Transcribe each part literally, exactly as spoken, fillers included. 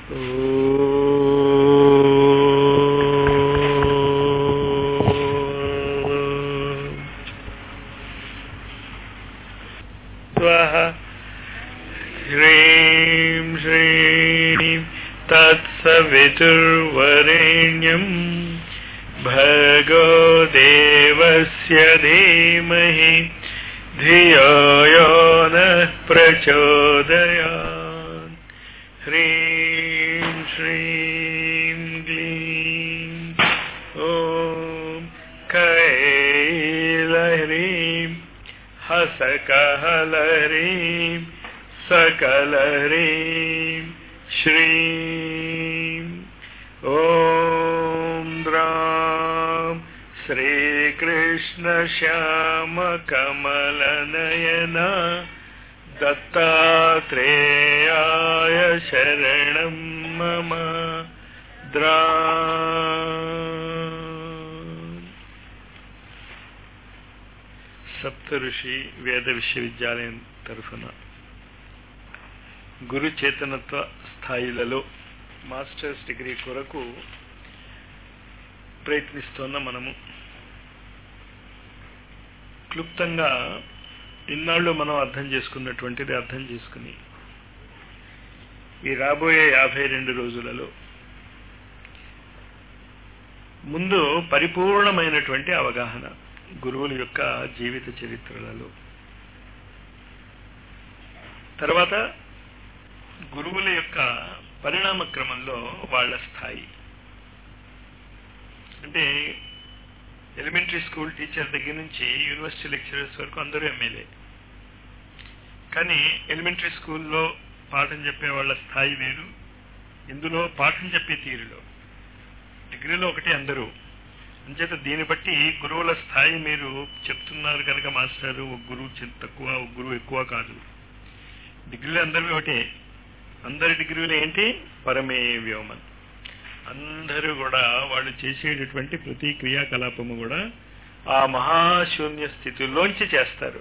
హ్రీం శ్రీం తత్సవితుర్వరేణ్యం భర్గో దేవస్య ధీమహి ధియో యో నః ప్రచోదయాత్. హ్రీం శ్రీం క్లీం ఓం కైలహ్రీం హసకహలహ్రీం సకలహ్రీం శ్రీం ఓం ద్రాం శ్రీకృష్ణ శ్యామ కమలనయన దత్తాత్రేయాయ శరణం మమ. ద్రా సప్తఋషి వేద విశ్వవిద్యాలయం తరఫున గురు చేతనత్వ స్థాయిలలో మాస్టర్స్ డిగ్రీ కొరకు ప్రయత్నిస్తున్న మనము క్లుప్తంగా ఇన్నాళ్ళు మనం అర్థం చేసుకున్నటువంటిది అర్థం చేసుకుని ఈ రాబోయే యాభై రెండు రోజులలో ముందు పరిపూర్ణమైనటువంటి అవగాహన గురువుల యొక్క జీవిత చరిత్రలలో, తర్వాత గురువుల యొక్క పరిణామ క్రమంలో వాళ్ళ స్థాయి. అంటే ఎలిమెంటరీ స్కూల్ టీచర్ దగ్గర నుంచి యూనివర్సిటీ లెక్చరర్స్ వరకు అందరూ ఎమ్మెల్యే. కానీ ఎలిమెంటరీ స్కూల్లో పాఠం చెప్పే వాళ్ళ స్థాయి వేరు, ఇందులో పాఠం చెప్పే తీరులో. డిగ్రీలో ఒకటి అందరూ. అంచేత దీన్ని బట్టి గురువుల స్థాయి మీరు చెప్తున్నారు కనుక మాస్టారు ఒక గురువు తక్కువ ఒక గురువు ఎక్కువ కాదు. డిగ్రీలు అందరూ ఒకటే. అందరి డిగ్రీలు ఏంటి? పరమే వ్యోమన్. అందరూ కూడా వాళ్ళు చేసేటటువంటి ప్రతి క్రియాకలాపము కూడా ఆ మహాశూన్య స్థితిలోంచి చేస్తారు.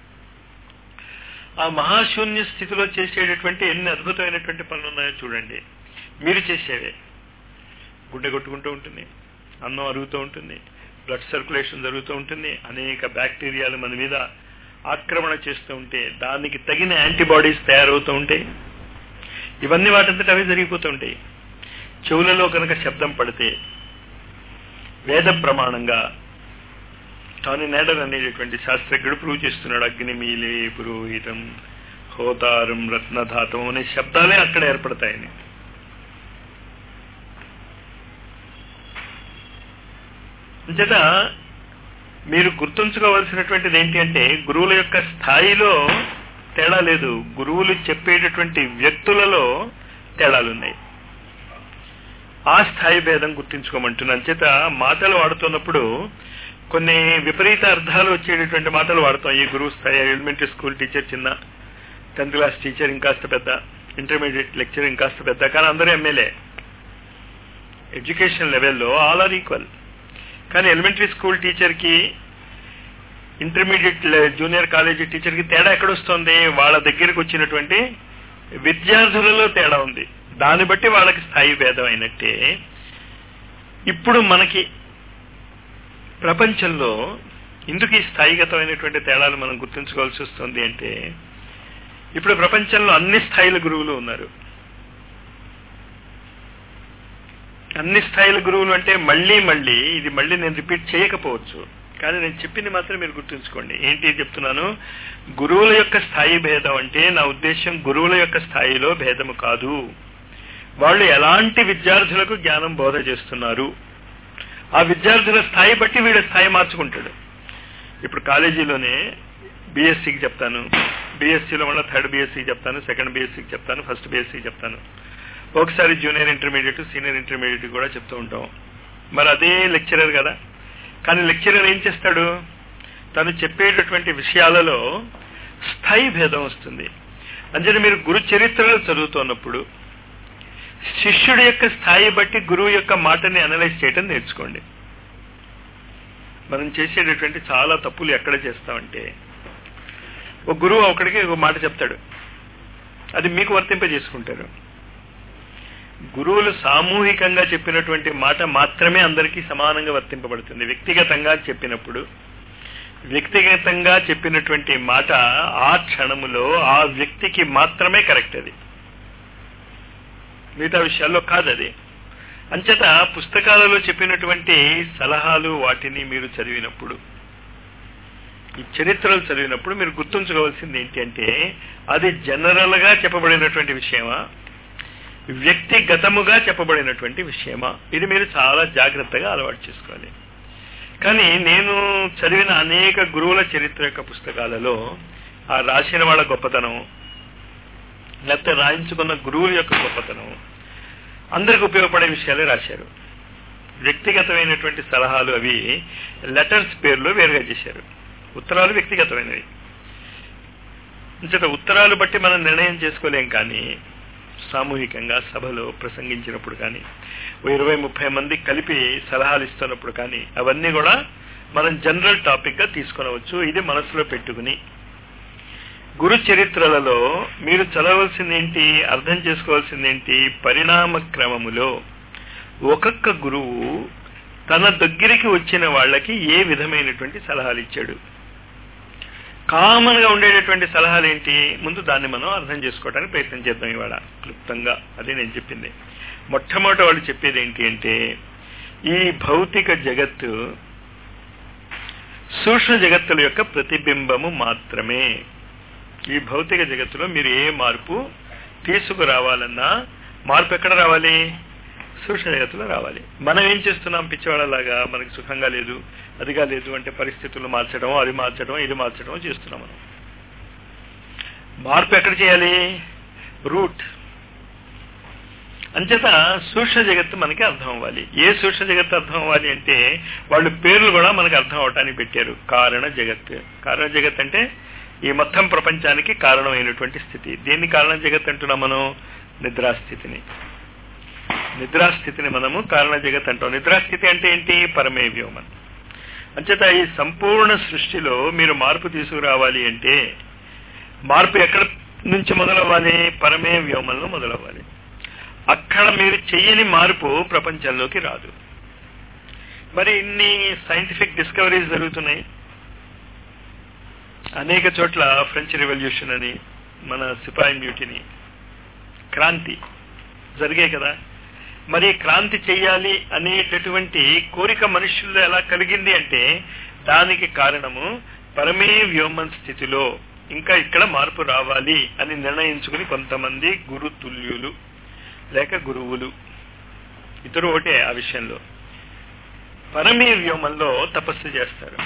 ఆ మహాశూన్య స్థితిలో చేసేటటువంటి ఎన్ని అద్భుతమైనటువంటి పనులు ఉన్నాయో చూడండి. మీరు చేసేవే. గుండె కొట్టుకుంటూ ఉంటుంది, అన్నం అరుగుతూ ఉంటుంది, బ్లడ్ సర్క్యులేషన్ జరుగుతూ ఉంటుంది, అనేక బ్యాక్టీరియాలు మన మీద ఆక్రమణ చేస్తూ ఉంటే దానికి తగిన యాంటీబాడీస్ తయారవుతూ ఉంటాయి. ఇవన్నీ వాటంతట అవి జరిగిపోతూ ఉంటాయి. చెవులలో కనుక శబ్దం పడితే వేద ప్రమాణంగా టానీ నేడర్ అనేటటువంటి శాస్త్రజ్ఞుడు ప్రూవ్ చేస్తున్నాడు. అగ్నిమీలే పురోహితం హోతారం రత్నధాతం అనే శబ్దాలే అక్కడ ఏర్పడతాయని. అంచేత మీరు గుర్తుంచుకోవాల్సినటువంటిది ఏంటి అంటే గురువుల యొక్క స్థాయిలో తేడా లేదు, గురువులు చెప్పేటటువంటి వ్యక్తులలో తేడాలున్నాయి. ఆ స్థాయి భేదం గుర్తించుకోమంటున్నాను. అంచేత మాటలు వాడుతున్నప్పుడు కొన్ని విపరీత అర్థాలు వచ్చేటటువంటి మాటలు వాడతాం. ఈ గురువు స్థాయి, ఎలిమెంటరీ స్కూల్ టీచర్ చిన్న, టెన్త్ క్లాస్ టీచర్ ఇంకాస్త పెద్ద, ఇంటర్మీడియట్ లెక్చర్ ఇంకాస్త పెద్ద. కానీ అందరూ ఎమ్మెల్యే. ఎడ్యుకేషన్ లెవెల్లో ఆల్ ఆర్ ఈక్వల్. కానీ ఎలిమెంటరీ స్కూల్ టీచర్కి ఇంటర్మీడియట్ జూనియర్ కాలేజీ టీచర్కి తేడా ఎక్కడొస్తుంది? వాళ్ళ దగ్గరికి వచ్చినటువంటి విద్యార్థులలో తేడా ఉంది. దాన్ని బట్టి వాళ్ళకి స్థాయి భేదం అయినట్టే ఇప్పుడు మనకి ప్రపంచంలో ఇందుకు ఈ స్థాయిగతమైనటువంటి తేడాలు మనం గుర్తుంచుకోవాల్సి వస్తుంది. అంటే ఇప్పుడు ప్రపంచంలో అన్ని స్థాయిల గురువులు ఉన్నారు. అన్ని స్థాయిల గురువులు అంటే మళ్ళీ మళ్ళీ ఇది మళ్ళీ నేను రిపీట్ చేయకపోవచ్చు, కానీ నేను చెప్పింది మాత్రం మీరు గుర్తుంచుకోండి. ఏంటి చెప్తున్నాను? గురువుల యొక్క స్థాయి భేదం అంటే నా ఉద్దేశం గురువుల యొక్క స్థాయిలో భేదము కాదు. వాళ్ళు ఎలాంటి విద్యార్థులకు జ్ఞానం బోధ చేస్తున్నారు, ఆ విద్యార్థుల స్థాయి బట్టి వీడి స్థాయి మార్చుకుంటాడు. ఇప్పుడు కాలేజీలోనే బీఎస్సీకి చెప్తాను, బీఎస్సీలో మళ్ళీ థర్డ్ బీఎస్సీకి చెప్తాను, సెకండ్ బీఎస్సీకి చెప్తాను, ఫస్ట్ బీఎస్సీకి చెప్తాను. ఒకసారి జూనియర్ ఇంటర్మీడియట్, సీనియర్ ఇంటర్మీడియట్ కూడా చెప్తూ ఉంటాం. మరి అదే లెక్చరర్ కదా. కానీ లెక్చరర్ ఏం చేస్తాడు? తను చెప్పేటటువంటి విషయాలలో స్థాయి భేదం వస్తుంది. అంటే మీరు గురు చరిత్రలు చదువుతున్నప్పుడు శిష్యుడి యొక్క స్థాయి బట్టి గురువు యొక్క మాటని అనలైజ్ చేయడం నేర్చుకోండి. మనం చేసేటటువంటి చాలా తప్పులు ఎక్కడ చేస్తామంటే ఒక గురువు ఒకడికి ఒక మాట చెప్తాడు, అది మీకు వర్తింపజేసుకుంటారు. గురువులు సామూహికంగా చెప్పినటువంటి మాట మాత్రమే అందరికీ సమానంగా వర్తింపబడుతుంది. వ్యక్తిగతంగా చెప్పినప్పుడు వ్యక్తిగతంగా చెప్పినటువంటి మాట ఆ క్షణములో ఆ వ్యక్తికి మాత్రమే కరెక్ట్, అది మిగతా విషయాల్లో కాదు. అది అంచేత పుస్తకాలలో చెప్పినటువంటి సలహాలు వాటిని మీరు చదివినప్పుడు, ఈ చరిత్రలు చదివినప్పుడు మీరు గుర్తుంచుకోవాల్సింది ఏంటి అంటే అది జనరల్ గా చెప్పబడినటువంటి విషయమా, వ్యక్తిగతముగా చెప్పబడినటువంటి విషయమా, ఇది మీరు చాలా జాగ్రత్తగా అలవాటు చేసుకోవాలి. కానీ నేను చదివిన అనేక గురువుల చరిత్ర యొక్క పుస్తకాలలో ఆ రాసిన వాళ్ళ గొప్పతనం, లేకపోతే రాయించుకున్న గురువుల యొక్క గొప్పతనం, అందరికి ఉపయోగపడే విషయాలే రాశారు. వ్యక్తిగతమైనటువంటి సలహాలు అవి లెటర్స్ పేర్లు వేరుగా చేశారు. ఉత్తరాలు వ్యక్తిగతమైనవి, అంచేత ఉత్తరాలు బట్టి మనం నిర్ణయం చేసుకోలేం. కానీ సామూహికంగా సభలో ప్రసంగించినప్పుడు కానీ ఓ ఇరవై ముప్పై మంది కలిపి సలహాలు ఇస్తున్నప్పుడు కానీ అవన్నీ కూడా మనం జనరల్ టాపిక్ గా తీసుకొనవచ్చు. ఇది మనసులో పెట్టుకుని గురు చరిత్రలలో మీరు చదవలసింది ఏంటి, అర్థం చేసుకోవాల్సింది ఏంటి, పరిణామ క్రమములో ఒక్కొక్క గురువు తన దగ్గరికి వచ్చిన వాళ్ళకి ఏ విధమైనటువంటి సలహాలు ఇచ్చాడు, కామన్ గా ఉండేటటువంటి సలహాలు ఏంటి, ముందు దాన్ని మనం అర్థం చేసుకోవడానికి ప్రయత్నం చేద్దాం ఇవాళ క్లుప్తంగా. అదే నేను చెప్పింది. మొట్టమొదటి వాళ్ళు చెప్పేది ఏంటి అంటే ఈ భౌతిక జగత్తు సూక్ష్మ జగత్తుల యొక్క ప్రతిబింబము మాత్రమే. ఈ భౌతిక జగత్తులో మీరు ఏ మార్పు తీసుకురావాలన్నా మార్పు ఎక్కడ రావాలి, సూక్ష్మ జగత్తులో రావాలి. మనం ఏం చేస్తున్నాం పిచ్చివాళ్ళలాగా, మనకి సుఖంగా లేదు, అదిగా లేదు అంటే పరిస్థితులు మార్చడం, అది మార్చడం, ఇది మార్చడం చేస్తున్నాం. మనం మార్పు ఎక్కడ చేయాలి, రూట్. అంచేత సూక్ష్మ జగత్తు మనకి అర్థం అవ్వాలి. ఏ సూక్ష్మ జగత్తు అర్థం అవ్వాలి అంటే వాళ్ళు పేర్లు కూడా మనకు అర్థం అవటానికి పెట్టారు. కారణ జగత్. కారణ జగత్ అంటే ఈ మొత్తం ప్రపంచానికి కారణమైనటువంటి స్థితి. దేన్ని కారణ జగత్ అంటున్నాం మనం, నిద్రాస్థితిని. నిద్రాస్థితిని మనము కారణ జగత్ అంటాం. నిద్రాస్థితి అంటే ఏంటి, పరమే వ్యోమన్. అంచేత ఈ సంపూర్ణ సృష్టిలో మీరు మార్పు తీసుకురావాలి అంటే మార్పు ఎక్కడ నుంచి మొదలవ్వాలి, పరమే వ్యోమంలో మొదలవ్వాలి. అక్కడ మీరు చెయ్యని మార్పు ప్రపంచంలోకి రాదు. మరి ఇన్ని సైంటిఫిక్ డిస్కవరీస్ జరుగుతున్నాయి అనేక చోట్ల. ఫ్రెంచ్ రెవల్యూషన్ అని, మన సిపాయి మ్యూటిని, క్రాంతి జరిగాయి కదా. మరి క్రాంతి చెయ్యాలి అనేటటువంటి కోరిక మనుషుల్లో ఎలా కలిగింది అంటే దానికి కారణము పరమే వ్యోమన్ స్థితిలో ఇంకా ఇక్కడ మార్పు రావాలి అని నిర్ణయించుకుని కొంతమంది గురుతుల్యులు లేక గురువులు, ఇద్దరు ఒకటే ఆ విషయంలో, పరమే వ్యోమంలో తపస్సు చేస్తారు.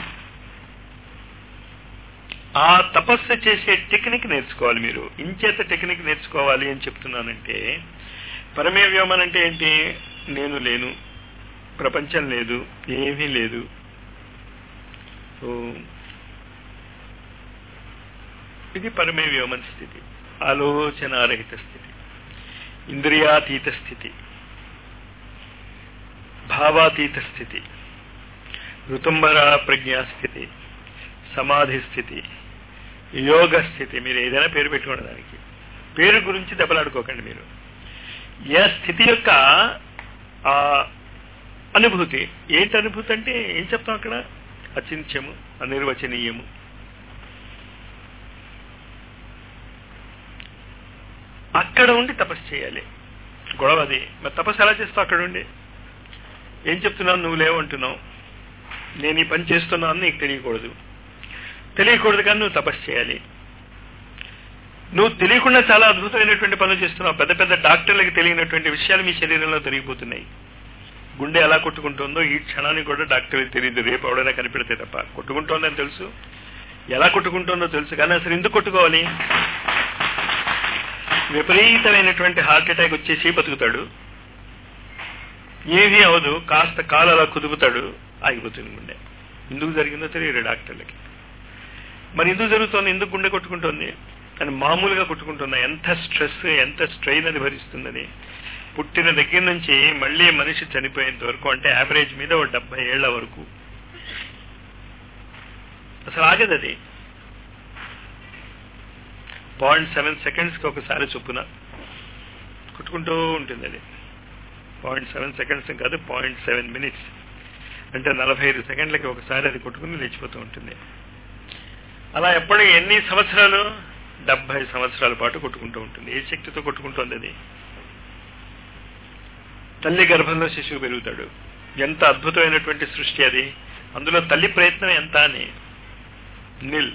ఆ తపస్సు చేసే టెక్నిక్ నేర్చుకోవాలి మీరు. ఇంచేత టెక్నిక్ నేర్చుకోవాలి అని చెప్తున్నానంటే పరమే వ్యోమన్ అంటే ఏంటి, నేను లేను, ప్రపంచం లేదు, ఏమీ లేదు, ఇది పరమే వ్యోమన్ స్థితి. ఆలోచనారహిత స్థితి, ఇంద్రియాతీత స్థితి, భావాతీత స్థితి, ఋతుంబర ప్రజ్ఞాస్థితి, సమాధి స్థితి, యోగ స్థితి. మీరు ఏదైనా పేరు పెట్టుకోండి, దానికి పేరు గురించి దెబ్బలాడుకోకండి. మీరు ఏ స్థితి యొక్క ఆ అనుభూతి ఏంటి, అనుభూతి అంటే ఏం చెప్తాం అక్కడ, అచింత్యము, అనిర్వచనీయము. అక్కడ ఉండి తపస్సు చేయాలి. గొడవ అది. మరి తపస్సు ఎలా చేస్తావు అక్కడ ఉండి? ఏం చెప్తున్నావు, నువ్వు లేవంటున్నావు, నేను ఈ పని చేస్తున్నాను నీకు తెలియకూడదు, తెలియకూడదు కానీ నువ్వు తపస్సు చేయాలి. నువ్వు తెలియకుండా చాలా అద్భుతమైనటువంటి పనులు చేస్తున్నావు. పెద్ద పెద్ద డాక్టర్లకు తెలియనటువంటి విషయాలు మీ శరీరంలో తెలియబోతున్నాయి. గుండె ఎలా కొట్టుకుంటుందో ఈ క్షణానికి కూడా డాక్టర్కి తెలియదు, రేపు ఎవడైనా కనిపెడితే తప్ప. కొట్టుకుంటోందని తెలుసు, ఎలా కొట్టుకుంటుందో తెలుసు, కానీ అసలు ఎందుకు కొట్టుకోవాలి? విపరీతమైనటువంటి హార్ట్ అటాక్ వచ్చేసి బతుకుతాడు, ఏమీ అవదు, కాస్త కాలు అలా కుదుపుతాడు, ఆగిపోతుంది గుండె. ఎందుకు జరిగిందో తెలియదు డాక్టర్లకి. మరి ఎందుకు జరుగుతోంది, ఎందుకు గుండె కొట్టుకుంటోంది అని మామూలుగా కొట్టుకుంటున్నా. ఎంత స్ట్రెస్, ఎంత స్ట్రెయిన్ అని భరిస్తుందని. పుట్టిన దగ్గర నుంచి మళ్ళీ మనిషి చనిపోయేంత వరకు, అంటే యావరేజ్ మీద ఓ డెబ్బై ఏళ్ల వరకు అసలు ఆగదు. అది పాయింట్ సెవెన్ సెకండ్స్ కి ఒకసారి చొప్పున కొట్టుకుంటూ ఉంటుంది. అది పాయింట్ సెవెన్ సెకండ్స్ కాదు, పాయింట్ సెవెన్ మినిట్స్ అంటే నలభై ఐదు సెకండ్లకి ఒకసారి అది కొట్టుకుని లేచిపోతూ ఉంటుంది. అలా ఎప్పుడు ఎన్ని సంవత్సరాలు? డెబ్బై సంవత్సరాల పాటు కొట్టుకుంటూ ఉంటుంది. ఏ శక్తితో కొట్టుకుంటుంది అది? తల్లి గర్భంలో శిశువు పెరుగుతాడు. ఎంత అద్భుతమైనటువంటి సృష్టి అది! అందులో తల్లి ప్రయత్నం ఎంత అని నిల్.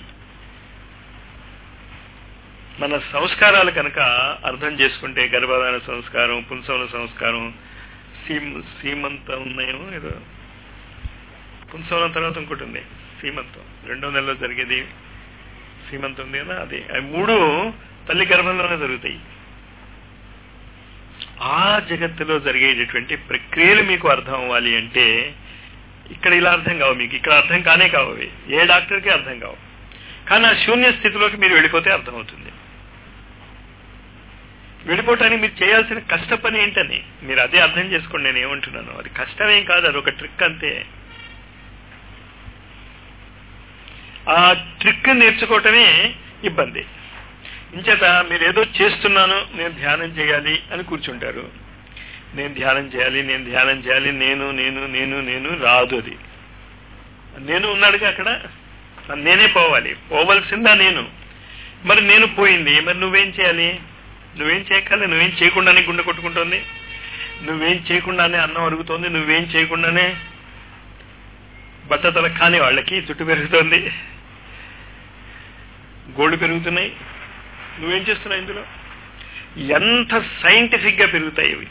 మన సంస్కారాలు కనుక అర్థం చేసుకుంటే, గర్భధారణ సంస్కారం, పుంసవన సంస్కారం, సీమ సీమంతం ఉన్నాయేమో, ఏదో పుంసవనం తర్వాత ఇంకోటి ఉంది సీమంతం, రెండో నెలలో జరిగేది సీమంతం ఉంది కదా, అది అవి మూడు తల్లి గర్భంలోనే జరుగుతాయి. ఆ జగత్తులో జరిగేటటువంటి ప్రక్రియలు మీకు అర్థం అవ్వాలి అంటే ఇక్కడ ఇలా అర్థం కావు, మీకు ఇక్కడ అర్థం కానే కావు, అవి ఏ డాక్టర్కి అర్థం కావు. కానీ ఆ శూన్య స్థితిలోకి మీరు వెళ్ళిపోతే అర్థమవుతుంది. వెళ్ళిపోవటానికి మీరు చేయాల్సిన కష్ట పని ఏంటని మీరు అదే అర్థం చేసుకోండి. నేను ఏమంటున్నాను, అది కష్టమేం కాదు, అది ఒక ట్రిక్ అంతే. ఆ ట్రిక్ నేర్చుకోవటమే ఇబ్బంది. ఇంచేత మీరు ఏదో చేస్తున్నాను, నేను ధ్యానం చేయాలి అని కూర్చుంటారు. నేను ధ్యానం చేయాలి, నేను ధ్యానం చేయాలి, నేను నేను నేను నేను రాదు. అది నేను ఉన్నాడుగా అక్కడ, నేనే పోవాలి, పోవలసిందా నేను. మరి నేను పోయింది, మరి నువ్వేం చేయాలి? నువ్వేం చేయకాలి, నువ్వేం చేయకుండానే గుండె కొట్టుకుంటుంది, నువ్వేం చేయకుండానే అన్నం అరుగుతోంది, నువ్వేం చేయకుండానే బట్టతల కాని వాళ్ళకి జుట్టు పెరుగుతోంది, గోళ్ళు పెరుగుతున్నాయి. నువ్వేం చేస్తున్నావు? ఇందులో ఎంత సైంటిఫిక్ గా పెరుగుతాయి ఇవి.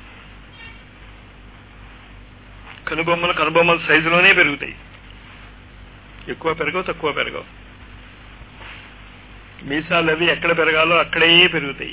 కనుబొమ్మలు కనుబొమ్మల సైజులోనే పెరుగుతాయి, ఎక్కువ పెరగవు, తక్కువ పెరగవు. మీసాలు అవి ఎక్కడ పెరగాలో అక్కడే పెరుగుతాయి.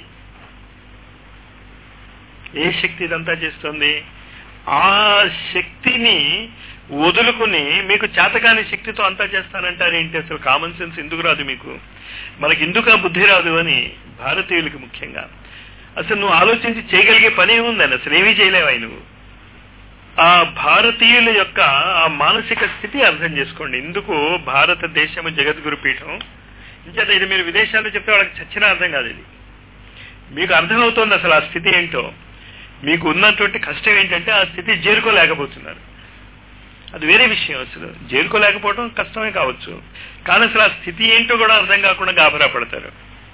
ఏ శక్తి ఇదంతా చేస్తుంది? ఆ శక్తిని వదులుకుని మీకు చేతకాని శక్తితో అంతా చేస్తానంటారు ఏంటి? అసలు కామన్ సెన్స్ ఎందుకు రాదు మీకు? మనకి ఎందుకు ఆ బుద్ధి రాదు అని భారతీయులకి ముఖ్యంగా. అసలు నువ్వు ఆలోచించి చేయగలిగే పని ఏముందని, అసలు ఏమీ చేయలేవా నువ్వు? ఆ భారతీయుల యొక్క ఆ మానసిక స్థితి అర్థం చేసుకోండి. ఎందుకు భారతదేశము జగద్గురు పీఠం ఇంచేత ఇది మీరు విదేశాల్లో చెప్తే వాళ్ళకి చచ్చినా అర్థం కాదు. ఇది మీకు అర్థమవుతోంది అసలు ఆ స్థితి ఏంటో. మీకు ఉన్నటువంటి కష్టం ఏంటంటే ఆ స్థితి చేరుకోలేకపోతున్నారు. అది వేరే విషయం. అసలు చేరుకోలేకపోవడం కష్టమే కావచ్చు, కానీ అసలు ఆ స్థితి ఏంటో కూడా అర్థం కాకుండా గాబరా పడతారు.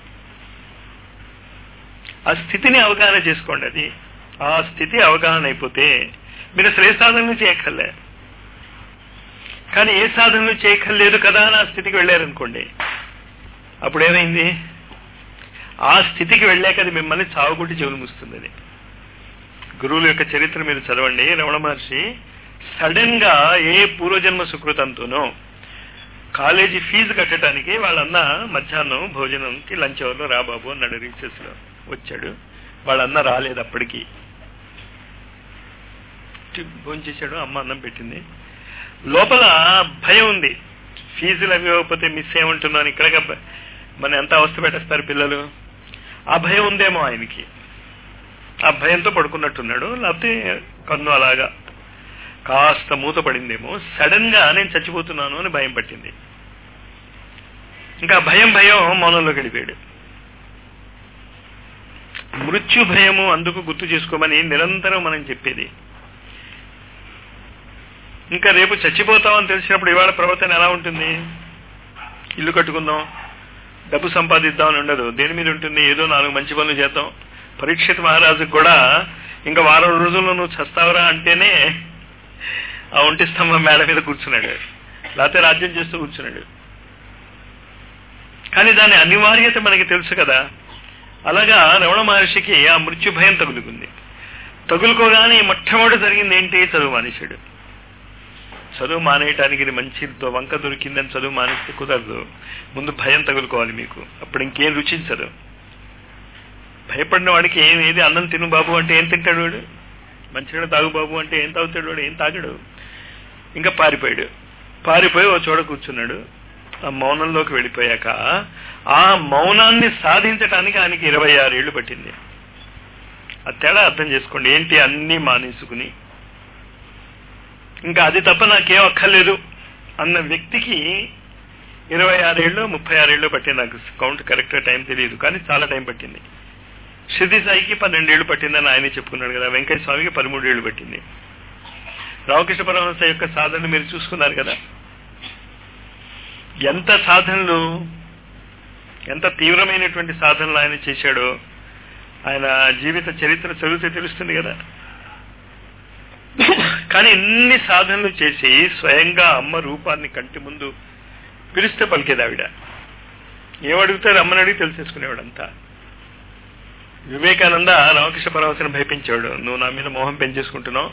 ఆ స్థితిని అవగాహన చేసుకోండి. అది ఆ స్థితి అవగాహన అయిపోతే మీరు అసలు ఏ సాధనలు చేయక్కర్లే. కానీ ఏ సాధనలు చేయక్కర్లేదు కదా అని ఆ స్థితికి వెళ్ళారనుకోండి, అప్పుడు ఏమైంది? ఆ స్థితికి వెళ్ళాక అది మిమ్మల్ని చావుగుట్టి చెవులు మూస్తుంది. అది గురువుల యొక్క చరిత్ర మీరు చదవండి. రమణ మహర్షి సడన్ గా ఏ పూర్వజన్మ సుకృతంతోనో కాలేజీ ఫీజు కట్టడానికి వాళ్ళన్న మధ్యాహ్నం భోజనంకి లంచ్ అవర్లో రాబాబు అన్నాడు. రీసెస్ లో వచ్చాడు. వాళ్ళన్న రాలేదు అప్పటికి. భోజనం చేశాడు, అమ్మ అన్నం పెట్టింది. లోపల భయం ఉంది, ఫీజులు అవి ఇవ్వకపోతే మిస్ ఏమంటున్నాను, ఇక్కడ మన ఎంత అవస్థ పెట్టేస్తారు పిల్లలు. ఆ భయం ఉందేమో ఆయనకి. ఆ భయంతో పడుకున్నట్టున్నాడు, లేకపోతే కన్ను అలాగా కాస్త మూత పడిందేమో. సడన్ గా నేను చచ్చిపోతున్నాను అని భయం పట్టింది. ఇంకా భయం భయం మౌనంలోకి వెళ్ళిపోయాడు. మృత్యు భయము అందుకు గుర్తు చేసుకోమని నిరంతరం మనం చెప్పేది. ఇంకా రేపు చచ్చిపోతామని తెలిసినప్పుడు ఇవాళ ప్రవర్తన ఎలా ఉంటుంది? ఇల్లు కట్టుకుందాం, డబ్బు సంపాదిద్దామని ఉండదు. దేని మీద ఉంటుంది? ఏదో నాలుగు మంచి పనులు చేద్దాం. పరీక్షిత్ మహారాజుకు కూడా ఇంకా వారం రోజుల్లో నువ్వు చస్తావరా అంటేనే ఆ ఒంటి స్తంభం మేడ మీద కూర్చున్నాడు, లేకపోతే రాజ్యం చేస్తూ కూర్చున్నాడు. కానీ దాని అనివార్యత మనకి తెలుసు కదా. అలాగా రమణ మహర్షికి ఆ మృత్యు భయం తగులుకుంది. తగులుకోగానే మొట్టమొదటి జరిగింది ఏంటి? చదువు మానేశాడు. చదువు మానేయటానికి ఇది మంచి వంక దొరికిందని చదువు మానేస్తే కుదరదు. ముందు భయం తగులుకోవాలి మీకు, అప్పుడు ఇంకేం రుచించదు. భయపడిన వాడికి ఏం ఏది అన్నం తిను బాబు అంటే ఏం తింటాడు వాడు? మంచిగా తాగు బాబు అంటే ఏం తాగుతాడు వాడు? ఏం తాగడు. ఇంకా పారిపోయాడు. పారిపోయి ఓ చోట కూర్చున్నాడు. ఆ మౌనంలోకి వెళ్ళిపోయాక ఆ మౌనాన్ని సాధించటానికి ఆయనకి ఇరవై ఆరేళ్లు పట్టింది. ఆ తేడా అర్థం చేసుకోండి. ఏంటి? అన్నీ మానేసుకుని ఇంకా అది తప్ప నాకేం అక్కర్లేదు అన్న వ్యక్తికి ఇరవై ఆరేళ్ళు ముప్పై ఆరేళ్ళు పట్టింది. నాకు కౌంట్ కరెక్ట్ టైం తెలియదు, కానీ చాలా టైం పట్టింది. సిద్ధి సాయికి పన్నెండేళ్లు పట్టిందని ఆయనే చెప్పుకున్నాడు కదా. వెంకయ్య స్వామికి పదమూడేళ్లు పట్టింది. రామకృష్ణ పరమహంస యొక్క సాధన మీరు చూసుకున్నారు కదా. ఎంత సాధనలు, ఎంత తీవ్రమైనటువంటి సాధనలు ఆయన చేశాడో ఆయన జీవిత చరిత్ర చదివితే తెలుస్తుంది కదా. కానీ ఇన్ని సాధనలు చేసి స్వయంగా అమ్మ రూపాన్ని కంటి ముందు పిలిస్తే పలికేది ఆవిడ. ఏమడుగుతారు అమ్మని అడిగి తెలిసేసుకునేవాడంతా. వివేకానంద రామకృష్ణ పరమహంసను భయపించాడు, నువ్వు నా మీద మోహం పెంచేసుకుంటున్నావు,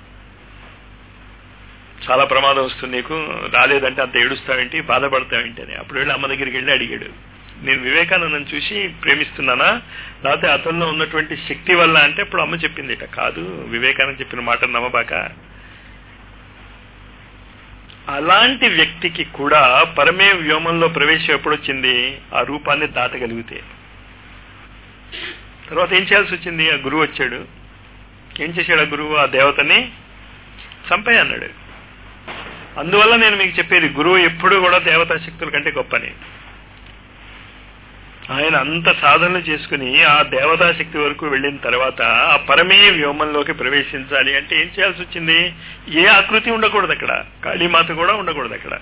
చాలా ప్రమాదం వస్తుంది నీకు, రాలేదంటే అంత ఏడుస్తావేంటి, బాధపడతావేంటి అని. అప్పుడు వెళ్ళి అమ్మ దగ్గరికి వెళ్ళి అడిగాడు, నేను వివేకానందను చూసి ప్రేమిస్తున్నానా లేకపోతే అతనిలో ఉన్నటువంటి శక్తి వల్ల అంటే అప్పుడు అమ్మ చెప్పింది ఇట, కాదు వివేకానంద చెప్పిన మాట నమ్మబాక. అలాంటి వ్యక్తికి కూడా పరమే వ్యోమంలో ప్రవేశం ఎప్పుడు వచ్చింది? ఆ రూపాన్ని దాటగలిగితే. తర్వాత ఏం చేయాల్సి వచ్చింది? ఆ గురువు వచ్చాడు. ఏం చేశాడు ఆ గురువు? ఆ దేవతని చంపే అన్నాడు. అందువల్ల నేను మీకు చెప్పేది, గురువు ఎప్పుడూ కూడా దేవతా శక్తుల కంటే గొప్పని. ఆయన అంత సాధనలు చేసుకుని ఆ దేవతా శక్తి వరకు వెళ్ళిన తర్వాత ఆ పరమే వ్యోమంలోకి ప్రవేశించాలి అంటే ఏం చేయాల్సి వచ్చింది? ఏ ఆకృతి ఉండకూడదు అక్కడ, కాళీమాత కూడా ఉండకూడదు అక్కడ.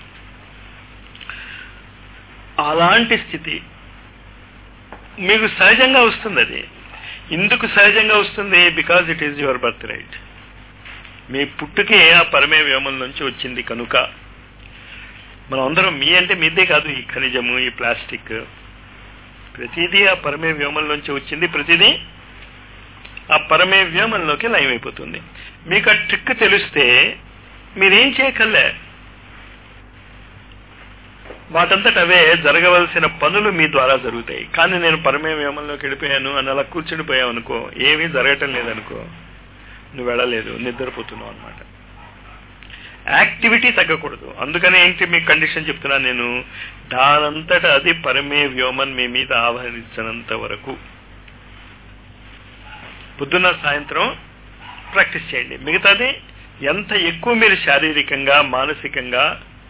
అలాంటి స్థితి మీకు సహజంగా వస్తుంది. అది ఎందుకు సహజంగా వస్తుంది? Because it is your birthright. మీ పుట్టుకే ఆ పరమే వ్యోమం నుంచి వచ్చింది కనుక మనం అందరం, మీ అంటే మీదే కాదు, ఈ ఖనిజము, ఈ ప్లాస్టిక్, ప్రతిదీ ఆ పరమే వ్యోమంలోంచి వచ్చింది. ప్రతిదీ ఆ పరమే వ్యోమంలోకి లయమైపోతుంది. మీకు ఆ ట్రిక్ తెలిస్తే మీరేం చేయకల్లే, వాటంతట అవే జరగవలసిన పనులు మీ ద్వారా జరుగుతాయి. కానీ నేను పరమే వ్యోమంలోకి వెళ్ళిపోయాను అని అలా కూర్చునిపోయావు అనుకో, ఏమీ జరగటం లేదనుకో, నువ్వు వెళ్ళలేదు, నిద్రపోతున్నావు అనమాట. యాక్టివిటీ తగ్గకూడదు. అందుకని ఏంటి మీకు కండిషన్ చెప్తున్నాను నేను, దానంతట అది పరమే వ్యోమన్ మీ మీద ఆహ్వానించినంత వరకు పొద్దున్న సాయంత్రం ప్రాక్టీస్ చేయండి. మిగతాది ఎంత ఎక్కువ మీరు శారీరకంగా మానసికంగా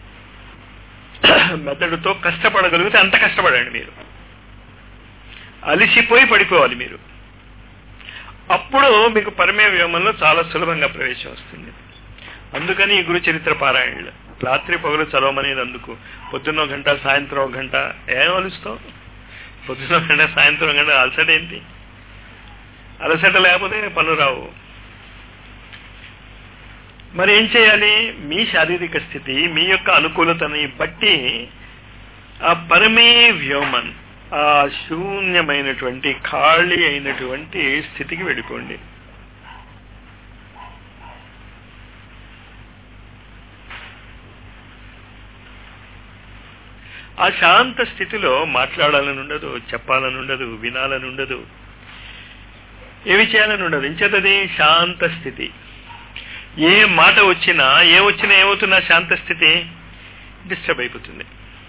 మెదడుతో కష్టపడగలిగితే అంత కష్టపడండి. మీరు అలిసిపోయి పడిపోవాలి మీరు. అప్పుడు మీకు పరమే వ్యోమంలో చాలా సులభంగా ప్రవేశం వస్తుంది. అందుకని ఈ గురు చరిత్ర పారాయణలు రాత్రి పగలు చదవమనేది అందుకు. పొద్దున్న ఒక గంట, సాయంత్రం ఒక గంట. ఏం అలుస్తావు? పొద్దున్న ఒక గంట, సాయంత్రం ఒక గంట. అలసట ఏంటి? అలసట లేకపోతే పనులు రావు. మరి ఏం చేయాలి? మీ శారీరక స్థితి, మీ యొక్క అనుకూలతని బట్టి ఆ పరమే వ్యోమన్, ఆ శూన్యమైనటువంటి ఖాళీ అయినటువంటి స్థితికి వెళ్ళిపోండి. ఆ శాంత స్థితిలో మాట్లాడాలని ఉండదు, చెప్పాలని ఉండదు, వినాలని ఉండదు, ఏమి చేయాలని ఉండదు. ఇంచేతది శాంత స్థితి. ఏ మాట వచ్చినా ఏ వచ్చినా ఏమవుతున్నా శాంత స్థితి డిస్టర్బ్ అయిపోతుంది.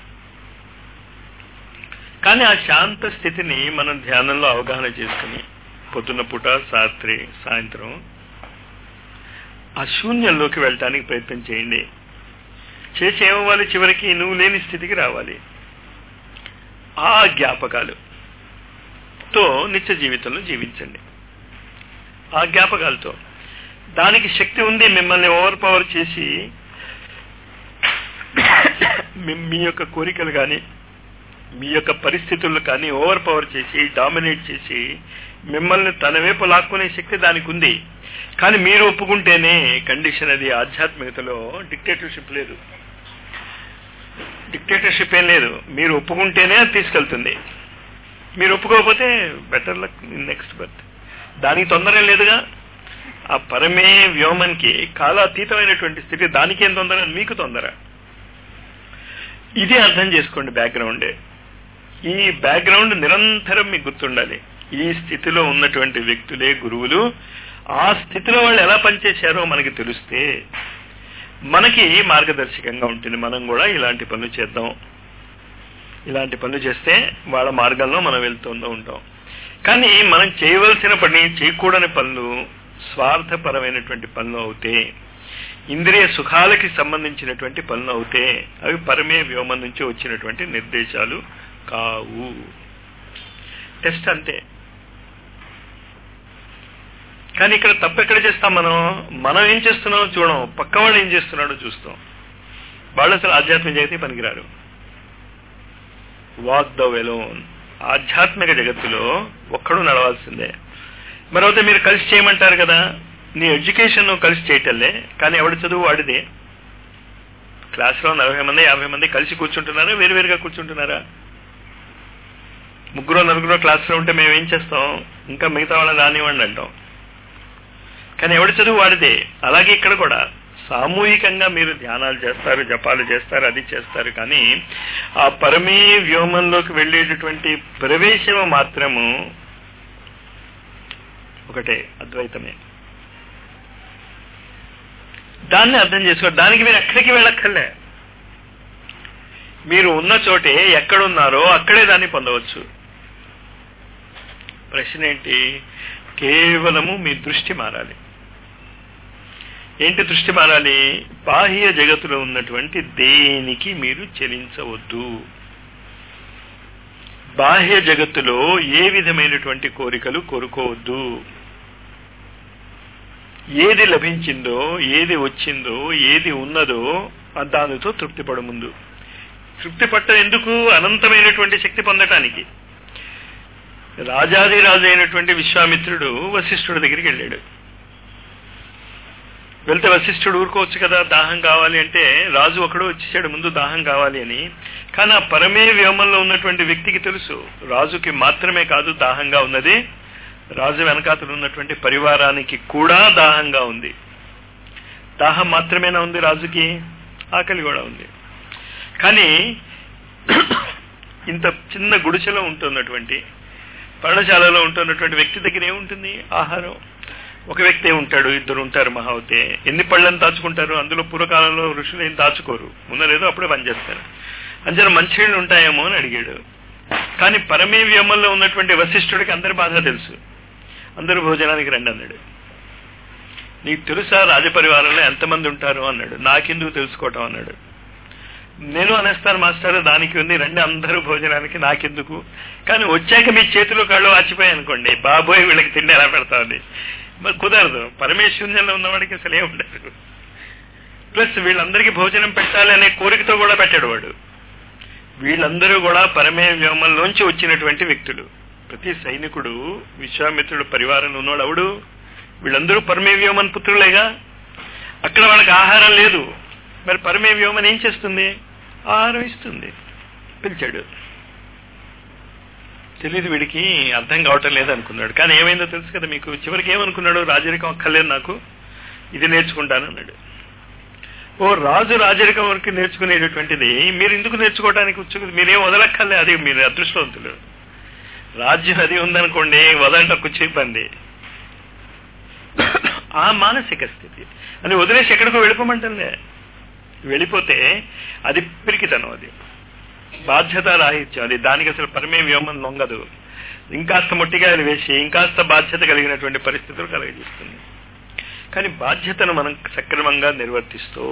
కానీ ఆ శాంత స్థితిని మనం ధ్యానంలో అవగాహన చేసుకుని పొద్దున్న పూట, రాత్రి, సాయంత్రం ఆ శూన్యంలోకి వెళ్ళటానికి ప్రయత్నం చేయండి. చేసి ఏమవ్వాలి? చివరికి నువ్వు లేని స్థితికి రావాలి. ఆ జ్ఞాపకాలుతో నిత్య జీవితంలో జీవించండి. ఆ జ్ఞాపకాలతో దానికి శక్తి ఉంది. మిమ్మల్ని ఓవర్ పవర్ చేసి మీ యొక్క కోరికలు కానీ మీ యొక్క పరిస్థితులు కానీ ఓవర్ పవర్ చేసి డామినేట్ చేసి మిమ్మల్ని తన వైపు లాక్కునే శక్తి దానికి ఉంది. కానీ మీరు ఒప్పుకుంటేనే కండిషన్. అది ఆధ్యాత్మికతలో డిక్టేటర్షిప్ లేదు, డిక్టేటర్షిప్ ఏం లేదు. మీరు ఒప్పుకుంటేనే అది తీసుకెళ్తుంది. మీరు ఒప్పుకోకపోతే better luck in next birth. దానికి తొందర లేదుగా. ఆ పరమే వ్యోమన్కి కాలాతీతమైనటువంటి స్థితి, దానికి ఏం తొందర? మీకు తొందర. ఇది అర్థం చేసుకోండి. బ్యాక్గ్రౌండే ఈ బ్యాక్గ్రౌండ్ నిరంతరం మీకు గుర్తుండాలి. ఈ స్థితిలో ఉన్నటువంటి వ్యక్తులే గురువులు. ఆ స్థితిలో వాళ్ళు ఎలా పనిచేశారో మనకి తెలిస్తే మనకి మార్గదర్శకంగా ఉంటుంది. మనం కూడా ఇలాంటి పనులు చేద్దాం, ఇలాంటి పనులు చేస్తే వాళ్ళ మార్గంలో మనం వెళ్తూ ఉంటాం. కానీ మనం చేయవలసిన పని, చేయకూడని పనులు, స్వార్థపరమైనటువంటి పనులు అవుతే, ఇంద్రియ సుఖాలకి సంబంధించినటువంటి పనులు అవుతే అవి పరమే వ్యోమం నుంచి వచ్చినటువంటి నిర్దేశాలు కావు. టెస్ట్ అంతే. కానీ ఇక్కడ తప్పు ఎక్కడ చేస్తాం మనం మనం ఏం చేస్తున్నామో చూడం, పక్క వాళ్ళు ఏం చేస్తున్నాడో చూస్తాం. వాళ్ళు అసలు ఆధ్యాత్మిక జగతి పనికిరారు. వాక్ ద వెలోన్. ఆధ్యాత్మిక జగత్తులో ఒక్కడు నడవాల్సిందే. మరొకటి మీరు కలిసి చేయమంటారు కదా, నీ ఎడ్యుకేషన్ కలిసి చేయటంలే, కానీ ఎవడి చదువు వాడిదే. క్లాస్లో నలభై మంది యాభై మంది కలిసి కూర్చుంటున్నారా, వేరువేరుగా కూర్చుంటున్నారా? ముగ్గురు నలుగురు క్లాస్లో ఉంటే మేము ఏం చేస్తాం, ఇంకా మిగతా వాళ్ళని రానివ్వండి అంటాం. కానీ ఎవడి చదువు వాడిదే. అలాగే ఇక్కడ కూడా సామూహికంగా మీరు ధ్యానాలు చేస్తారు, జపాలు చేస్తారు, అది చేస్తారు, కానీ ఆ పరమీ వ్యోమంలోకి వెళ్ళేటటువంటి ప్రవేశం మాత్రము ఒకటే, అద్వైతమే. దాన్ని అర్థం చేసుకో. దానికి మీరు ఎక్కడికి వెళ్ళక్కర్లే. మీరు ఉన్న చోటే ఎక్కడున్నారో అక్కడే దాన్ని పొందవచ్చు. ప్రశ్న ఏంటి? కేవలము మీ దృష్టి మారాలి. ఏంటి దృష్టి మారాలి? బాహ్య జగత్తులో ఉన్నటువంటి దేనికి మీరు చెలించవద్దు. బాహ్య జగత్తులో ఏ విధమైనటువంటి కోరికలు కోరుకోవద్దు. ఏది లభించిందో, ఏది వచ్చిందో, ఏది ఉన్నదో దానితో తృప్తిపడు. ముందు తృప్తి పట్ట ఎందుకు? అనంతమైనటువంటి శక్తి పొందటానికి. రాజాదిరాజు అయినటువంటి విశ్వామిత్రుడు వశిష్ఠుడి దగ్గరికి వెళ్ళాడు. వెళ్తే వశిష్ఠుడు ఊరుకోవచ్చు కదా, దాహం కావాలి అంటే. రాజు ఒకడు వచ్చేసాడు ముందు దాహం కావాలి అని. కానీ ఆ పరమే వ్యోమంలో ఉన్నటువంటి వ్యక్తికి తెలుసు, రాజుకి మాత్రమే కాదు దాహంగా ఉన్నది, రాజు వెనకాతలు ఉన్నటువంటి పరివారానికి కూడా దాహంగా ఉంది. దాహం మాత్రమేనా ఉంది రాజుకి? ఆకలి కూడా ఉంది. కానీ ఇంత చిన్న గుడిసెలో ఉంటున్నటువంటి, పర్ణశాలలో ఉంటున్నటువంటి వ్యక్తి దగ్గర ఏముంటుంది? ఆహారం. ఒక వ్యక్తి ఉంటాడు, ఇద్దరు ఉంటారు మహావతే. ఎన్ని పళ్ళని దాచుకుంటారు? అందులో పూర్వకాలంలో ఋషులు ఏం దాచుకోరు, ఉన్నదేదో అప్పుడే పనిచేస్తారు. అంచనా మంచినీళ్ళు ఉంటాయేమో అని అడిగాడు. కానీ పరమే వ్యోమంలో ఉన్నటువంటి వశిష్ఠుడికి అందరి బాధ తెలుసు. అందరూ భోజనానికి రండి అన్నాడు. నీకు తెలుసా రాజపరివారంలో ఎంతమంది ఉంటారు అన్నాడు. నాకెందుకు తెలుసుకోవటం అన్నాడు. నేను అనేస్తాను మాస్టర్, దానికి ఉంది, రండి అందరూ భోజనానికి, నాకెందుకు. కానీ వచ్చాక మీ చేతిలో కాళ్ళు వాచిపోయాయి అనుకోండి, బాబోయ్ వీళ్ళకి తిండి ఎలా పెడతామని. మరి కుదరదు. పరమేశ్వరంలో ఉన్నవాడికి అసలు ఏముండదు. ప్లస్ వీళ్ళందరికీ భోజనం పెట్టాలి అనే కోరికతో కూడా పెట్టాడు వాడు. వీళ్ళందరూ కూడా పరమే వ్యోమంలోంచి వచ్చినటువంటి వ్యక్తులు. ప్రతి సైనికుడు విశ్వామిత్రుడు పరివారంలో ఉన్నాడు అవుడు. వీళ్ళందరూ పరమే వ్యోమన్ పుత్రులేగా. అక్కడ వాళ్ళకి ఆహారం లేదు. మరి పరమే వ్యోమన్ ఏం చేస్తుంది? ఆహారం ఇస్తుంది. పిలిచాడు. తెలీదు వీడికి, అర్థం కావటం లేదనుకున్నాడు. కానీ ఏమైందో తెలుసు కదా మీకు. చివరికి ఏమనుకున్నాడు? రాజరికం అక్కర్లేదు నాకు, ఇది నేర్చుకుంటాను అన్నాడు. ఓ రాజు రాజరికం వరకు నేర్చుకునేటటువంటిది మీరు ఎందుకు నేర్చుకోవడానికి వచ్చి మీరేం వదలక్కర్లే. అది మీరు అదృష్టవంతులు. రాజ్యం అది ఉందనుకోండి, వదలటం కొంచెం ఇబ్బంది. ఆ మానసిక స్థితి అని వదిలేసి ఎక్కడికో వెళ్ళిపోమంటే వెళ్ళిపోతే అది పిరికితనం, అది బాధ్యత రాహిత్యం. అది దానికి అసలు పరమే వ్యోమం లొంగదు. ఇంకాస్త మొట్టికాయలు వేసి ఇంకాస్త బాధ్యత కలిగినటువంటి పరిస్థితులు కలగజేస్తుంది. కానీ బాధ్యతను మనం సక్రమంగా నిర్వర్తిస్తూ,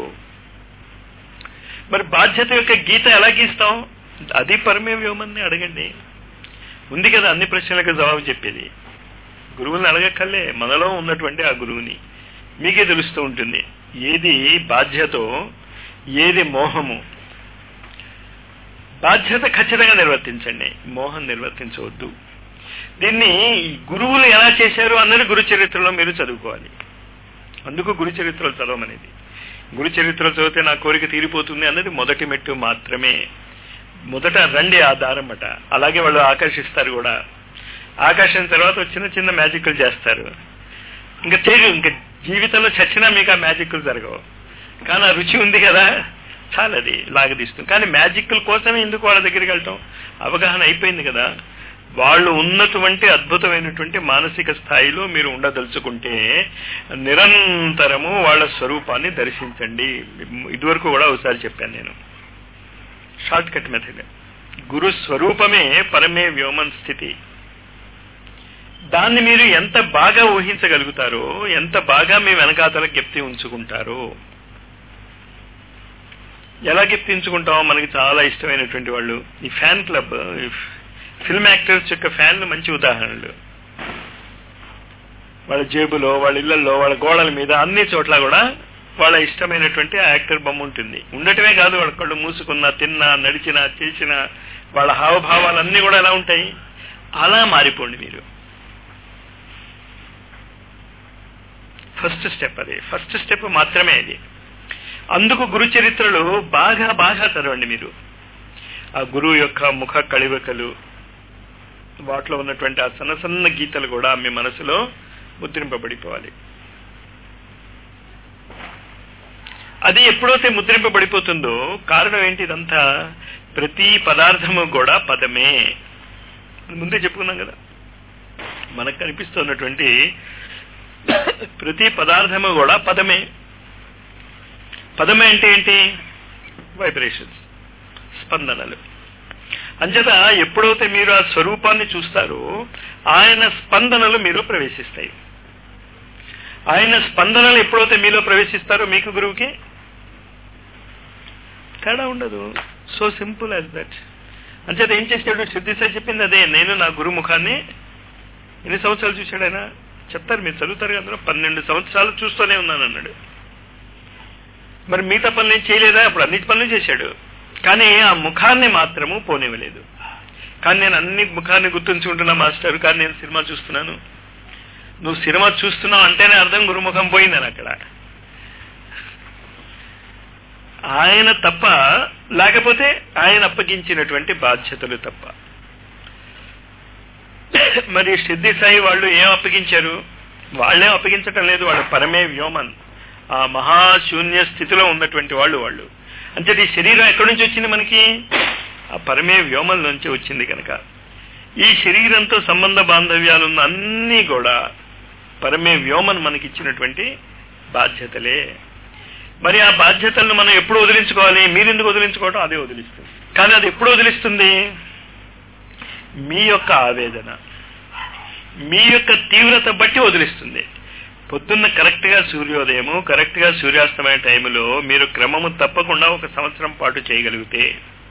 మరి బాధ్యత యొక్క గీత ఎలా గీస్తాం? అది పరమే వ్యోమాన్ని అడగండి. ఉంది కదా అన్ని ప్రశ్నలకు జవాబు చెప్పేది. గురువుని అడగక్కర్లే, మనలో ఉన్నటువంటి ఆ గురువుని. మీకే తెలుస్తూ ఉంటుంది ఏది బాధ్యతో, ఏది మోహము. బాధ్యత ఖచ్చితంగా నిర్వర్తించండి, మోహం నిర్వర్తించవద్దు. దీన్ని గురువులు ఎలా చేశారు అన్నది గురు చరిత్రలో మీరు చదువుకోవాలి. అందుకు గురు చరిత్రలు చదవమనేది. గురు చరిత్రలు చదివితే నా కోరిక తీరిపోతుంది అన్నది మొదటి మెట్టు మాత్రమే. మొదట రండి ఆ దారమ్మట. అలాగే వాళ్ళు ఆకర్షిస్తారు కూడా. ఆకర్షణ తర్వాత చిన్న చిన్న మ్యాజిక్లు చేస్తారు. ఇంకా తెలియదు, ఇంకా జీవితంలో చచ్చినా మీకు ఆ మ్యాజిక్లు జరగవు. కానీ ఆ రుచి ఉంది కదా, చాలా అది లాగదీస్తుంది. కానీ మ్యాజిక్ల కోసమే ఎందుకు వాళ్ళ దగ్గరికి వెళ్ళటం? అవగాహన అయిపోయింది కదా. వాళ్ళు ఉన్నటువంటి అద్భుతమైనటువంటి మానసిక స్థాయిలో మీరు ఉండదలుచుకుంటే నిరంతరము వాళ్ళ స్వరూపాన్ని దర్శించండి. ఇదివరకు కూడా ఒకసారి చెప్పాను నేను, షార్ట్ కట్ మెథడ్. గురు స్వరూపమే పరమే వ్యోమన్ స్థితి. దాన్ని మీరు ఎంత బాగా ఊహించగలుగుతారో, ఎంత బాగా మీ వెనకాతల జ్ఞప్తి ఉంచుకుంటారో. ఎలా జ్ఞప్తించుకుంటామో మనకి చాలా ఇష్టమైనటువంటి వాళ్ళు, ఈ ఫ్యాన్ క్లబ్, ఫిల్మ్ యాక్టర్స్ యొక్క ఫ్యాన్లు మంచి ఉదాహరణలు. వాళ్ళ జేబులో, వాళ్ళ ఇళ్లలో, వాళ్ళ గోడల మీద అన్ని చోట్ల కూడా వాళ్ళ ఇష్టమైనటువంటి ఆ యాక్టర్ బొమ్మ ఉంటుంది. ఉండటమే కాదు, వాళ్ళ కళ్ళు మూసుకున్నా, తిన్నా, నడిచినా, చేసినా వాళ్ళ హావభావాలన్నీ కూడా ఎలా ఉంటాయి. అలా మారిపోండి మీరు. ఫస్ట్ స్టెప్ అది. ఫస్ట్ స్టెప్ మాత్రమే అది. అందుకు గురు చరిత్రలు బాగా బాగా చదవండి మీరు. ఆ గురువు యొక్క ముఖ కళివకలు, వాటిలో ఉన్నటువంటి ఆ సన్న సన్న గీతలు కూడా మీ మనసులో ముద్రింపబడిపోవాలి. అది ఎప్పుడైతే ముద్రింపబడిపోతుందో, కారణం ఏంటి ఇదంతా, ప్రతి పదార్థము కూడా పదమే. ముందే చెప్పుకున్నాం కదా, మనకు కనిపిస్తున్నటువంటి ప్రతి పదార్థము కూడా పదమే. పదమే అంటే ఏంటి? వైబ్రేషన్స్, స్పందనలు. అంచేత ఎప్పుడైతే మీరు ఆ స్వరూపాన్ని చూస్తారో ఆయన స్పందనలు మీలో ప్రవేశిస్తాయి. ఆయన స్పందనలు ఎప్పుడైతే మీలో ప్రవేశిస్తారో మీకు గురువుకి తేడా ఉండదు. So simple as that. అంచేత ఏం చేశాడు సిద్ధి సాయి చెప్పింది అదే. నేను నా గురు ముఖాన్ని ఎన్ని సంవత్సరాలు చూశాడు ఆయన చెప్తారు, మీరు చదువుతారు కదా, పన్నెండు సంవత్సరాలు చూస్తూనే ఉన్నాను అన్నాడు. మరి మిగతా పనులు ఏం చేయలేదా? అప్పుడు అన్నిటి పనులు చేశాడు, కానీ ఆ ముఖాన్ని మాత్రము పోనివ్వలేదు. కానీ నేను అన్ని ముఖాన్ని గుర్తుంచుకుంటున్నా మాస్టర్, కానీ నేను సినిమా చూస్తున్నాను. నువ్వు సినిమా చూస్తున్నావు అంటేనే అర్థం గురుముఖం పోయిందని అక్కడ. ఆయన తప్ప, లేకపోతే ఆయన అప్పగించినటువంటి బాధ్యతలు తప్ప. మరి సిద్ధి సాయి వాళ్ళు ఏం అప్పగించారు? వాళ్ళేం అప్పగించటం లేదు, వాళ్ళు పరమే వ్యోమన్, ఆ మహాశూన్య స్థితిలో ఉన్నటువంటి వాళ్ళు వాళ్ళు అంటే ఈ శరీరం ఎక్కడి నుంచి వచ్చింది మనకి? ఆ పరమే వ్యోమం నుంచి వచ్చింది. కనుక ఈ శరీరంతో సంబంధ బాంధవ్యాలున్న అన్నీ కూడా పరమే వ్యోమన్ మనకి ఇచ్చినటువంటి బాధ్యతలే. మరి ఆ బాధ్యతలను మనం ఎప్పుడు వదిలించుకోవాలి? మీరెందుకు వదిలించుకోవటం? అదే వదిలిస్తుంది. కానీ అది ఎప్పుడు వదిలిస్తుంది? మీ యొక్క ఆవేదన, మీ యొక్క తీవ్రత బట్టి వదిలిస్తుంది. పొద్దున్న కరెక్ట్ గా సూర్యోదయము, కరెక్ట్ గా సూర్యాస్తమయ టైంలో మీరు క్రమము తప్పకుండా ఒక సంవత్సరం పాటు చేయగలిగితే,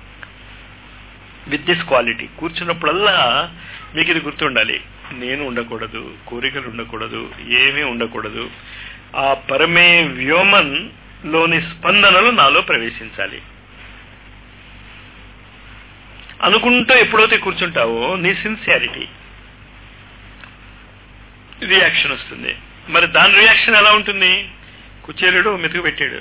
విత్ దిస్ క్వాలిటీ, కూర్చున్నప్పుడల్లా మీకు ఇది గుర్తుండాలి, నేను ఉండకూడదు, కోరికలు ఉండకూడదు, ఏమీ ఉండకూడదు, ఆ పరమే వ్యోమన్ లోని స్పందనలు నాలో ప్రవేశించాలి అనుకుంటూ ఎప్పుడైతే కూర్చుంటావో నీ సిన్సియారిటీ రియాక్షన్ వస్తుంది. మరి దాని రియాక్షన్ ఎలా ఉంటుంది? కుచేలుడు మెతుకు పెట్టాడు,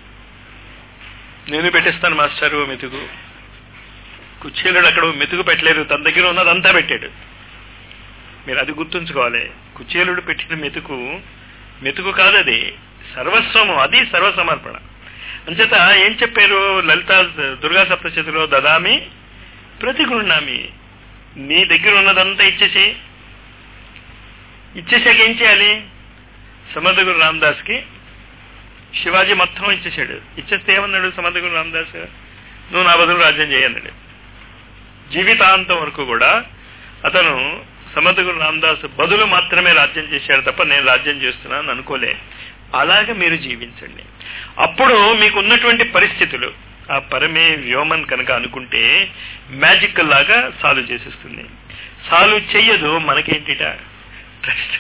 నేను పెట్టేస్తాను మాస్టారు మెతుకు. కుచేలుడు అక్కడ మెతుకు పెట్టలేరు, తన దగ్గర ఉన్నదంతా పెట్టాడు. మీరు అది గుర్తుంచుకోవాలి. కుచేలుడు పెట్టిన మెతుకు మెతుకు కాదది, సర్వస్వము, అది సర్వసమర్పణ. అంచేత ఏం చెప్పారు లలిత దుర్గా సప్తశతిలో, దదామి ప్రతిగృహ్ణామి, నీ దగ్గర ఉన్నదంతా ఇచ్చేసి, ఇచ్చేసాక ఏం చేయాలి? సమర్థ గురు రామదాస్ కి శివాజీ మొత్తం ఇచ్చేసాడు. ఇచ్చేస్తే ఏమన్నాడు సమర్థ గురు రామదాస్? నువ్వు నా బదులు రాజ్యం చేయన్నాడు. జీవితాంతం వరకు కూడా అతను సమర్థ గురు రామదాస్ బదులు మాత్రమే రాజ్యం చేశాడు తప్ప నేను రాజ్యం చేస్తున్నాను అనుకోలే. అలాగే మీరు జీవించండి. అప్పుడు మీకు ఉన్నటువంటి పరిస్థితులు ఆ పరమే వ్యోమన్ కనుక అనుకుంటే మ్యాజిక్ లాగా సాల్వ్ చేసేస్తుంది. సాల్వ్ చెయ్యదు, మనకేంటిట ట్రస్ట్,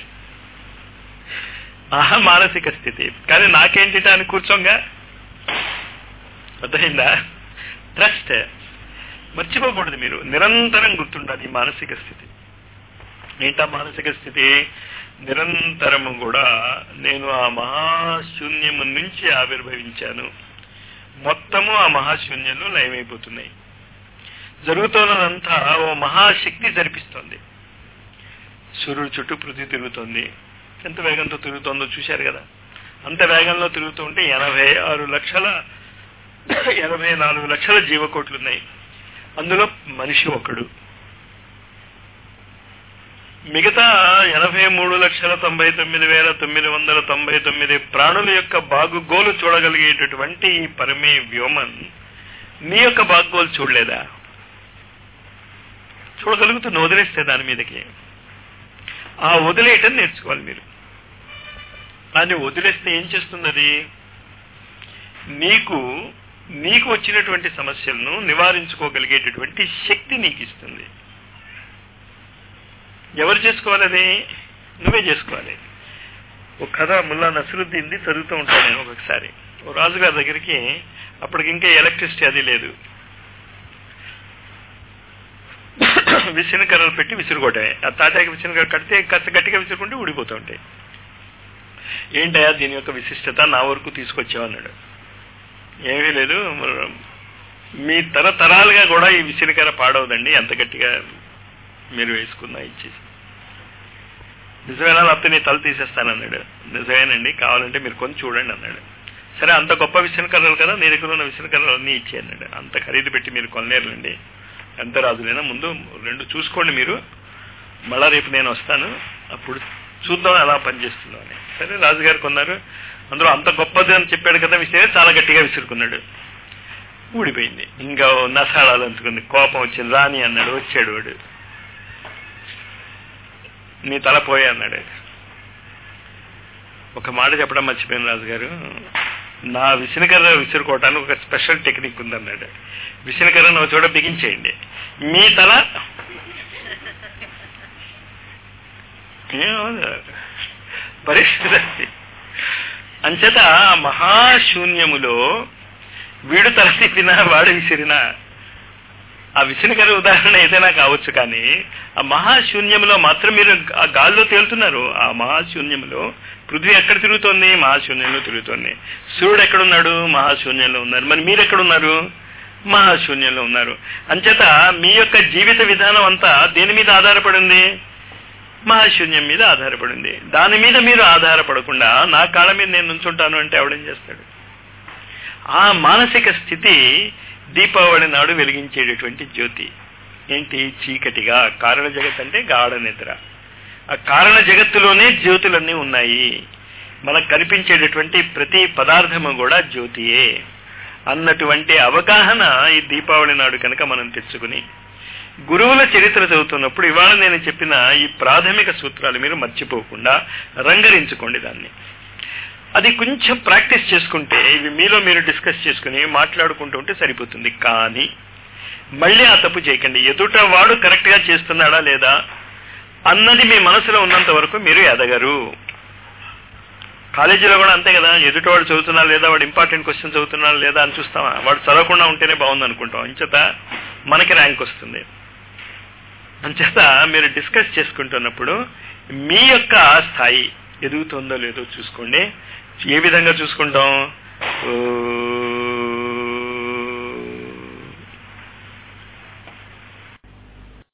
ఆహా మానసిక స్థితి. కానీ నాకేంటిట అని కూర్చోంగా, అర్థమైందా? ట్రస్ట్ మర్చిపోకూడదు. మీరు నిరంతరం గుర్తుండాలి ఈ మానసిక స్థితి. ఏంటా మానసిక స్థితి? నిరంతరము కూడా నేను ఆ మహాశూన్యము నుంచి ఆవిర్భవించాను, మొత్తము ఆ మహాశూన్యంలో లయమైపోతున్నాయి. జరుగుతున్నదంతా ఓ మహాశక్తి జరిపిస్తోంది. సూర్యుడు చుట్టూ పృథ్వీ తిరుగుతోంది. ఎంత వేగంతో తిరుగుతోందో చూశారు కదా. అంత వేగంలో తిరుగుతూ ఉంటే ఎనభై ఆరు లక్షల ఎనభై నాలుగు లక్షల జీవకోట్లున్నాయి. అందులో మనిషి ఒకడు. మిగతా ఎనభై మూడు లక్షల తొంభై తొమ్మిది వేల తొమ్మిది వందల తొంభై తొమ్మిది ప్రాణుల యొక్క బాగుగోలు చూడగలిగేటటువంటి ఈ పరమే వ్యోమన్ నీ యొక్క బాగుగోలు చూడలేదా? చూడగలుగుతున్న వదిలేస్తే దాని మీదకి ఆ వదిలేయటం నేర్చుకోవాలి మీరు. దాన్ని వదిలేస్తే ఏం చేస్తుంది? అది నీకు నీకు వచ్చినటువంటి సమస్యలను నివారించుకోగలిగేటటువంటి శక్తి నీకు ఇస్తుంది. ఎవరు చేసుకోవాలి? అది నువ్వే చేసుకోవాలి. ఒక కథ ముల్లా నసరుద్దీన్ది చదువుతూ ఉంటాను నేను ఒక్కొక్కసారి. ఓ రాజుగారి దగ్గరికి అప్పటికి ఇంకా ఎలక్ట్రిసిటీ అది లేదు, విసిన కర్రలు పెట్టి విసురుకోవటమే. ఆ తాటాకి విసిన కర్ర కడితే కాస్త గట్టిగా విసురుకుంటే ఊడిపోతూ ఉంటాయి. ఏంటయా దీని యొక్క విశిష్టత నా వరకు తీసుకొచ్చావన్నాడు. ఏమీ లేదు, మీ తరతరాలుగా కూడా ఈ విసిరికర పాడవదండి ఎంత గట్టిగా మీరు వేసుకున్నా ఇచ్చేసి. నిజమేనా లేకపోతే నీ తల తీసేస్తానన్నాడు. నిజమేనండి, కావాలంటే మీరు కొని చూడండి అన్నాడు. సరే, అంత గొప్ప విసిరికర్రలు కదా, నీ దగ్గర ఉన్న విసిరికర్రలు అన్నీ ఇచ్చి అన్నాడు. అంత ఖరీదు పెట్టి మీరు కొనలేరులండి, ఎంత రాజులైనా. ముందు రెండు చూసుకోండి మీరు, మళ్ళా రేపు నేను వస్తాను, అప్పుడు చూద్దాం ఎలా పనిచేస్తుందో అని. సరే, రాజుగారు కొన్నారు. అందులో అంత గొప్పది అని చెప్పాడు కదా విసిరే, చాలా గట్టిగా విసురుకున్నాడు, ఊడిపోయింది. ఇంకా నసాడాలు అంటుకుంది, కోపం వచ్చింది. రాని అన్నాడు. వచ్చాడు వాడు. నీ తల పోయే అన్నాడు. ఒక మాట చెప్పడం మర్చిపోయాను రాజుగారు, నా విసినకర్ర విసురుకోవటానికి ఒక స్పెషల్ టెక్నిక్ ఉందన్నాడు. విసినకర్రను ఒక చోట బిగించేయండి, మీ తల పరిస్థితి. అంచేత మహాశూన్యములో వీడు తల తిప్పినా వాడు విసిరినా, ఆ విసినకర్ర ఉదాహరణ ఏదైనా కావచ్చు, కానీ ఆ మహాశూన్యంలో మాత్రం మీరు ఆ గాల్లో తేలుతున్నారు. ఆ మహాశూన్యంలో పృథ్వీ ఎక్కడ తిరుగుతోంది? మహాశూన్యంలో తిరుగుతోంది. సూర్యుడు ఎక్కడున్నాడు? మహాశూన్యంలో ఉన్నారు. మరి మీరు ఎక్కడున్నారు? మహాశూన్యంలో ఉన్నారు. అంచేత మీ యొక్క జీవిత విధానం అంతా దేని మీద ఆధారపడింది? మహాశూన్యం మీద ఆధారపడింది. దాని మీద మీరు ఆధారపడకుండా నా కాళ్ళ మీద నేను నుంచుంటాను అంటే ఎవడేం చేస్తాడు? ఆ మానసిక స్థితి దీపావళి నాడు వెలిగించేటటువంటి జ్యోతి. ఏంటి? చీకటిగా. కారణ జగత్ అంటే గాఢ నిద్ర. ఆ కారణ జగత్తులోనే జ్యోతులన్నీ ఉన్నాయి. మనకు కనిపించేటటువంటి ప్రతి పదార్థము కూడా జ్యోతియే అన్నటువంటి అవగాహన ఈ దీపావళి నాడు కనుక మనం తెచ్చుకుని గురువుల చరిత్ర చదువుతున్నప్పుడు ఇవాళ నేను చెప్పిన ఈ ప్రాథమిక సూత్రాలు మీరు మర్చిపోకుండా రంగరించుకోండి దాన్ని. అది కొంచెం ప్రాక్టీస్ చేసుకుంటే ఇవి మీలో మీరు డిస్కస్ చేసుకుని మాట్లాడుకుంటూ ఉంటే సరిపోతుంది. కానీ మళ్ళీ ఆ తప్పు చేయకండి. ఎదుట వాడు కరెక్ట్ గా చేస్తున్నాడా లేదా అన్నది మీ మనసులో ఉన్నంత వరకు మీరు ఎదగరు. కాలేజీలో కూడా అంతే కదా, ఎదుట వాడు చదువుతున్నాడా లేదా, వాడు ఇంపార్టెంట్ క్వశ్చన్ చదువుతున్నాడా లేదా అని చూస్తామా? వాడు చదవకుండా ఉంటేనే బాగుంది అనుకుంటాం. అంచేత మనకి ర్యాంక్ వస్తుంది. అంచేత మీరు డిస్కస్ చేసుకుంటున్నప్పుడు మీ యొక్క స్థాయి ఎదుగుతుందో లేదో చూసుకోండి. ఏ విధంగా చూసుకుంటాం?